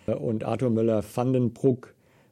Und Arthur Müller-van den Broek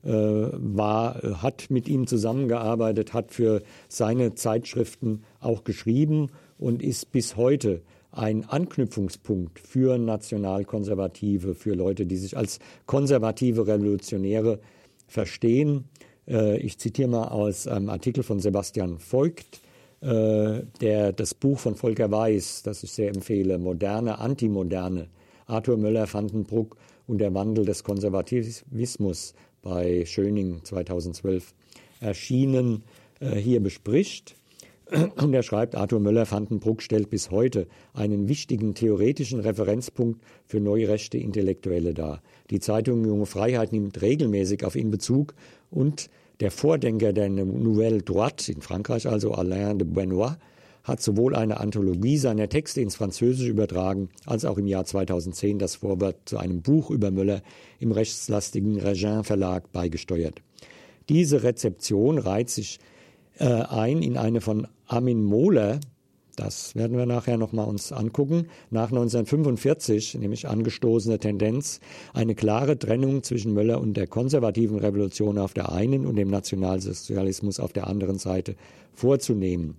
hat mit ihm zusammengearbeitet, hat für seine Zeitschriften auch geschrieben und ist bis heute ein Anknüpfungspunkt für Nationalkonservative, für Leute, die sich als konservative Revolutionäre verstehen. Ich zitiere mal aus einem Artikel von Sebastian Voigt, der das Buch von Volker Weiß, das ich sehr empfehle, Moderne, Antimoderne, Arthur Müller-van den Broek und der Wandel des Konservatismus bei Schöning 2012 erschienen, hier bespricht. Und er schreibt, Arthur Müller-van den Broek stellt bis heute einen wichtigen theoretischen Referenzpunkt für neurechte Intellektuelle dar. Die Zeitung Junge Freiheit nimmt regelmäßig auf ihn Bezug und der Vordenker der Nouvelle Droite in Frankreich, also Alain de Benoist, hat sowohl eine Anthologie seiner Texte ins Französische übertragen, als auch im Jahr 2010 das Vorwort zu einem Buch über Müller im rechtslastigen Regin Verlag beigesteuert. Diese Rezeption reiht sich ein in eine von Armin Mohler, das werden wir nachher nochmal uns angucken, nach 1945 nämlich angestoßene Tendenz, eine klare Trennung zwischen Müller und der konservativen Revolution auf der einen und dem Nationalsozialismus auf der anderen Seite vorzunehmen.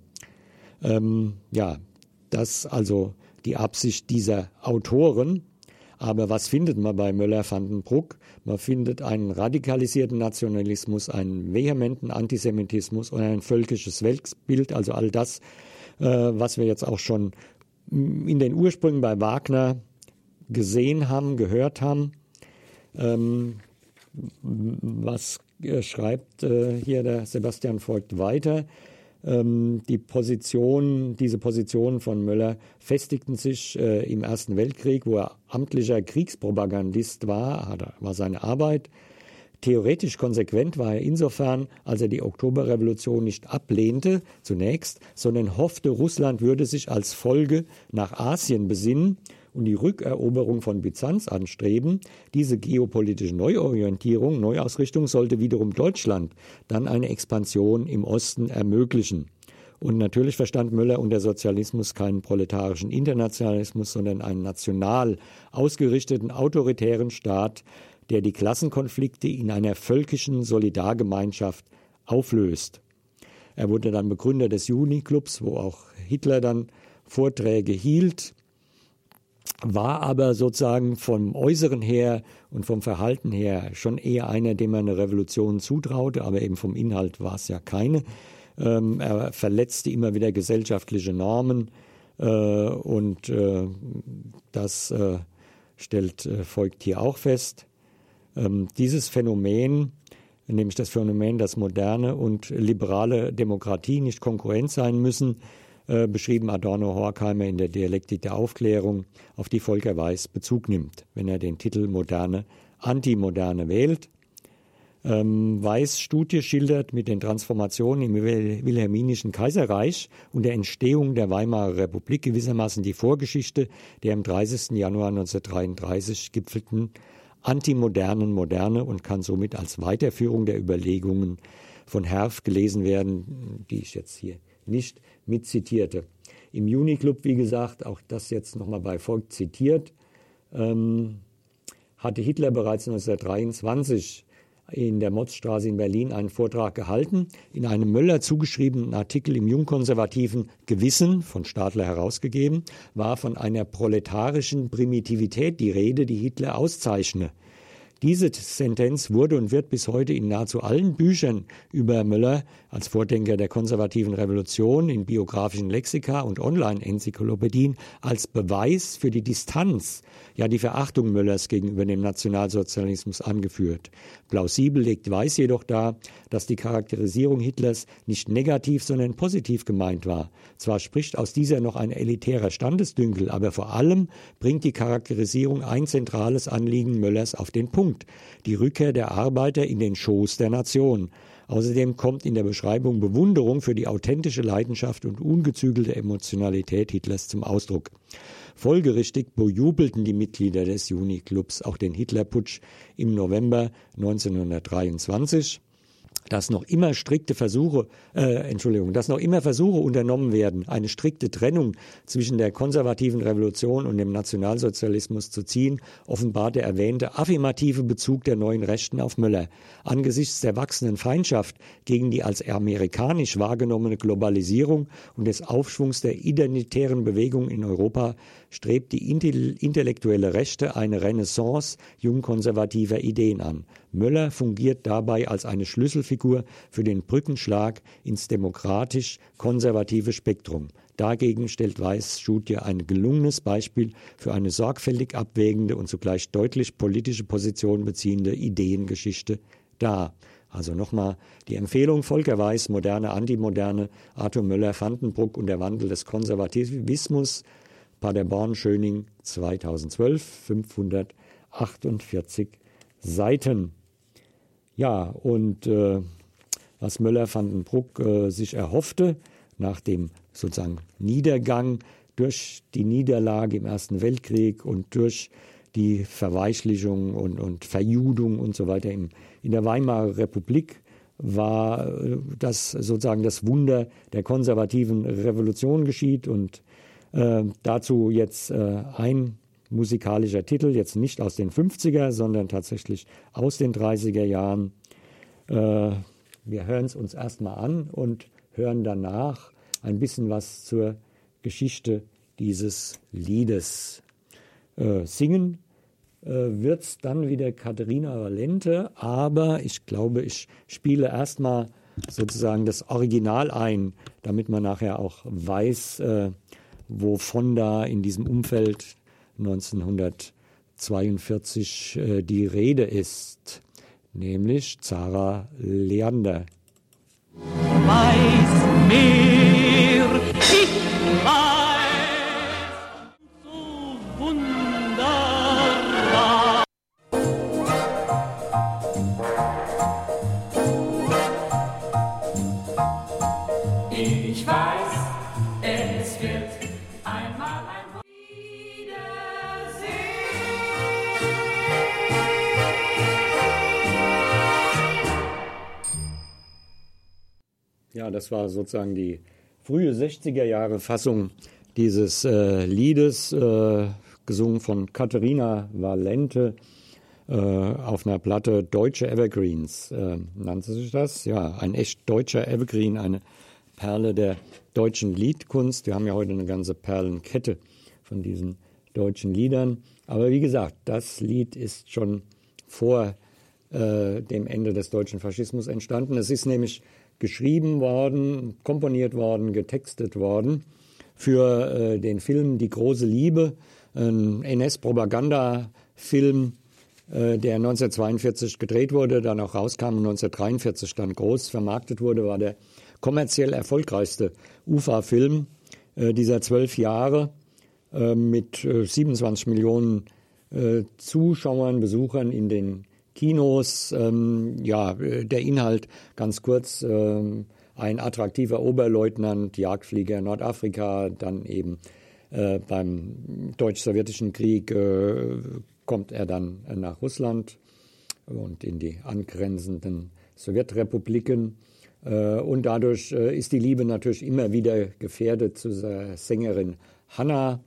Das also die Absicht dieser Autoren. Aber was findet man bei Müller-van den Broek? Man findet einen radikalisierten Nationalismus, einen vehementen Antisemitismus und ein völkisches Weltbild, also all das, was wir jetzt auch schon in den Ursprüngen bei Wagner gesehen haben, gehört haben. Was schreibt hier der Sebastian Voigt weiter? Diese Positionen von Müller festigten sich im Ersten Weltkrieg, wo er amtlicher Kriegspropagandist war seine Arbeit. Theoretisch konsequent war er insofern, als er die Oktoberrevolution nicht ablehnte zunächst, sondern hoffte, Russland würde sich als Folge nach Asien besinnen und die Rückeroberung von Byzanz anstreben. Diese geopolitische Neuausrichtung sollte wiederum Deutschland dann eine Expansion im Osten ermöglichen. Und natürlich verstand Müller unter Sozialismus keinen proletarischen Internationalismus, sondern einen national ausgerichteten autoritären Staat, der die Klassenkonflikte in einer völkischen Solidargemeinschaft auflöst. Er wurde dann Begründer des Juni-Clubs, wo auch Hitler dann Vorträge hielt, war aber sozusagen vom Äußeren her und vom Verhalten her schon eher einer, dem man eine Revolution zutraute, aber eben vom Inhalt war es ja keine. Er verletzte immer wieder gesellschaftliche Normen und das stellt Voigt hier auch fest. Dieses Phänomen, nämlich das Phänomen, dass moderne und liberale Demokratie nicht konkurrent sein müssen, beschrieben Adorno Horkheimer in der Dialektik der Aufklärung, auf die Volker Weiß Bezug nimmt, wenn er den Titel Moderne, Antimoderne wählt. Weiß' Studie schildert mit den Transformationen im Wilhelminischen Kaiserreich und der Entstehung der Weimarer Republik gewissermaßen die Vorgeschichte der am 30. Januar 1933 gipfelten antimodernen Moderne und kann somit als Weiterführung der Überlegungen von Herf gelesen werden, die ich jetzt hier nicht mitzitierte. Im Juni-Club, wie gesagt, auch das jetzt nochmal bei Voigt zitiert, hatte Hitler bereits 1923 in der Motzstraße in Berlin einen Vortrag gehalten. In einem Möller zugeschriebenen Artikel im jungkonservativen Gewissen, von Stadler herausgegeben, war von einer proletarischen Primitivität die Rede, die Hitler auszeichne. Diese Sentenz wurde und wird bis heute in nahezu allen Büchern über Müller als Vordenker der konservativen Revolution, in biografischen Lexika und Online-Enzyklopädien als Beweis für die Distanz, ja die Verachtung Müllers gegenüber dem Nationalsozialismus angeführt. Plausibel legt Weiß jedoch dar, dass die Charakterisierung Hitlers nicht negativ, sondern positiv gemeint war. Zwar spricht aus dieser noch ein elitärer Standesdünkel, aber vor allem bringt die Charakterisierung ein zentrales Anliegen Müllers auf den Punkt: die Rückkehr der Arbeiter in den Schoß der Nation. Außerdem kommt in der Beschreibung Bewunderung für die authentische Leidenschaft und ungezügelte Emotionalität Hitlers zum Ausdruck. Folgerichtig bejubelten die Mitglieder des Juni-Clubs auch den Hitlerputsch im November 1923. dass noch immer Versuche unternommen werden, eine strikte Trennung zwischen der konservativen Revolution und dem Nationalsozialismus zu ziehen, offenbart der erwähnte affirmative Bezug der neuen Rechten auf Möller. Angesichts der wachsenden Feindschaft gegen die als amerikanisch wahrgenommene Globalisierung und des Aufschwungs der identitären Bewegung in Europa strebt die intellektuelle Rechte eine Renaissance jungkonservativer Ideen an. Möller fungiert dabei als eine Schlüsselfigur für den Brückenschlag ins demokratisch-konservative Spektrum. Dagegen stellt Weiß' Studie ein gelungenes Beispiel für eine sorgfältig abwägende und zugleich deutlich politische Position beziehende Ideengeschichte dar. Also nochmal die Empfehlung: Volker Weiß, Moderne, Antimoderne, Arthur Möller, Vandenbruck und der Wandel des Konservativismus, Paderborn, Schöning, 2012, 548 Seiten. Ja, und was Möller-Vandenbruck sich erhoffte, nach dem sozusagen Niedergang durch die Niederlage im Ersten Weltkrieg und durch die Verweichlichung und Verjudung und so weiter in der Weimarer Republik, war, dass sozusagen das Wunder der konservativen Revolution geschieht. Und dazu jetzt ein musikalischer Titel, jetzt nicht aus den 50er, sondern tatsächlich aus den 30er Jahren. Wir hören es uns erstmal an und hören danach ein bisschen was zur Geschichte dieses Liedes. Singen wird es dann wieder Katharina Valente, aber ich glaube, ich spiele erstmal sozusagen das Original ein, damit man nachher auch weiß, wovon da in diesem Umfeld 1942 die Rede ist, nämlich Zara Leander. Weiß mir, ich weiß, so wunderbar. Ich weiß, es wird einmal ein Ja, das war sozusagen die frühe 60er-Jahre-Fassung dieses Liedes, gesungen von Katharina Valente auf einer Platte Deutsche Evergreens, nannte sich das. Ja, ein echt deutscher Evergreen, eine Perle der deutschen Liedkunst. Wir haben ja heute eine ganze Perlenkette von diesen deutschen Liedern. Aber wie gesagt, das Lied ist schon vor dem Ende des deutschen Faschismus entstanden. Es ist nämlich geschrieben worden, komponiert worden, getextet worden für den Film Die große Liebe, ein NS-Propaganda-Film, der 1942 gedreht wurde, dann auch rauskam und 1943 dann groß vermarktet wurde, war der kommerziell erfolgreichste UFA-Film dieser 12 Jahre mit 27 Millionen Zuschauern, Besuchern in den Kinos. Der Inhalt ganz kurz: ein attraktiver Oberleutnant, Jagdflieger Nordafrika, dann eben beim Deutsch-Sowjetischen Krieg kommt er dann nach Russland und in die angrenzenden Sowjetrepubliken. Und dadurch ist die Liebe natürlich immer wieder gefährdet zu der Sängerin Hanna.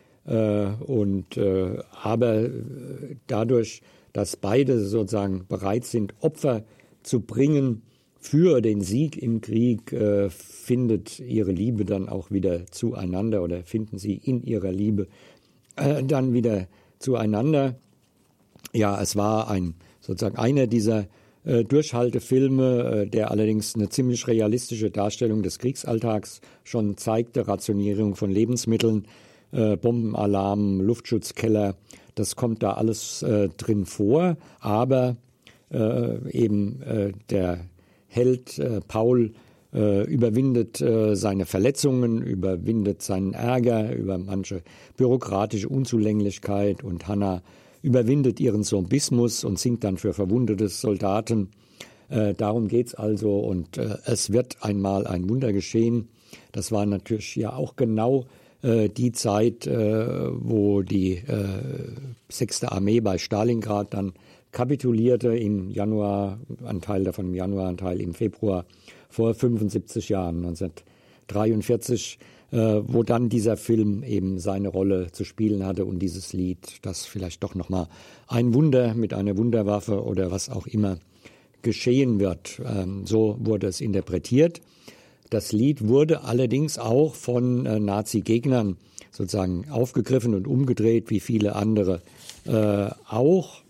Aber dadurch, dass beide sozusagen bereit sind, Opfer zu bringen für den Sieg im Krieg, findet ihre Liebe dann auch wieder zueinander oder finden sie in ihrer Liebe dann wieder zueinander. Ja, es war sozusagen einer dieser Durchhaltefilme, der allerdings eine ziemlich realistische Darstellung des Kriegsalltags schon zeigte. Rationierung von Lebensmitteln, Bombenalarm, Luftschutzkeller, das kommt da alles drin vor. Aber der Held Paul überwindet seine Verletzungen, überwindet seinen Ärger über manche bürokratische Unzulänglichkeit, und Hanna überwindet ihren Zombismus und singt dann für verwundete Soldaten. Darum geht's also, und es wird einmal ein Wunder geschehen. Das war natürlich ja auch genau die Zeit, wo die 6. Armee bei Stalingrad dann kapitulierte im Januar, ein Teil davon im Januar, ein Teil im Februar vor 75 Jahren, 1943, wo dann dieser Film eben seine Rolle zu spielen hatte und dieses Lied, das vielleicht doch nochmal ein Wunder mit einer Wunderwaffe oder was auch immer geschehen wird. So wurde es interpretiert. Das Lied wurde allerdings auch von Nazi-Gegnern sozusagen aufgegriffen und umgedreht, wie viele andere auch.